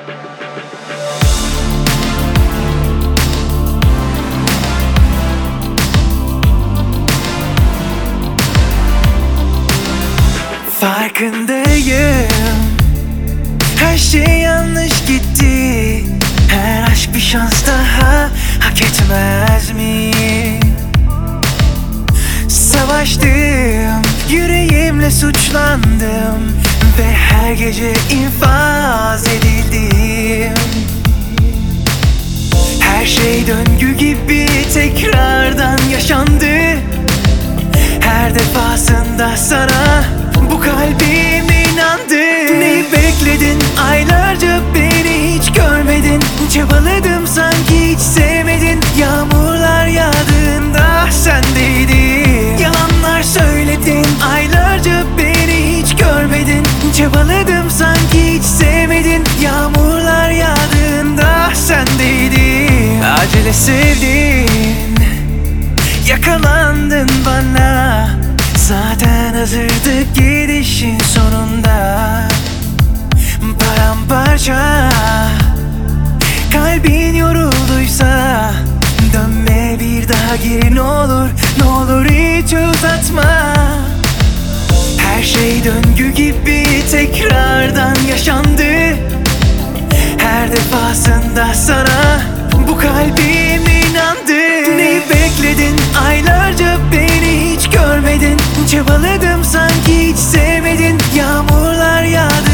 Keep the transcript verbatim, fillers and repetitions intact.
Farkındayım, her şey yanlış gitti. Her aşk bir şans daha hak etmez mi? Savaştım, yüreğimle suçlandım ve her gece infaz edildim. Her şey döngü gibi tekrardan yaşandı. Her defasında sana bu kalbim inandı. Neyi bekledin aylarca, beni hiç görmedin. Çabaladım sanki hiç sevmedin. Yağmurlar yağdığında sendeydin. Yalanlar söyledin aylarca, beni hiç görmedin. Çabaladım sanki hiç sevmedin. Yağmurlar yağdığında sendeydin. Acele sevdin, yakalandın bana. Zaten hazırdık gidişin sonunda. Paramparça, kalbin yorulduysa dönme bir daha geri, ne olur, ne olur hiç uzatma. Her şey döngü gibi tekrardan yaşandı. Her defasında sana bu kalbim inandı. Neyi bekledin aylarca, beni hiç görmedin. Çabaladım sanki hiç sevmedin. Yağmurlar yağdı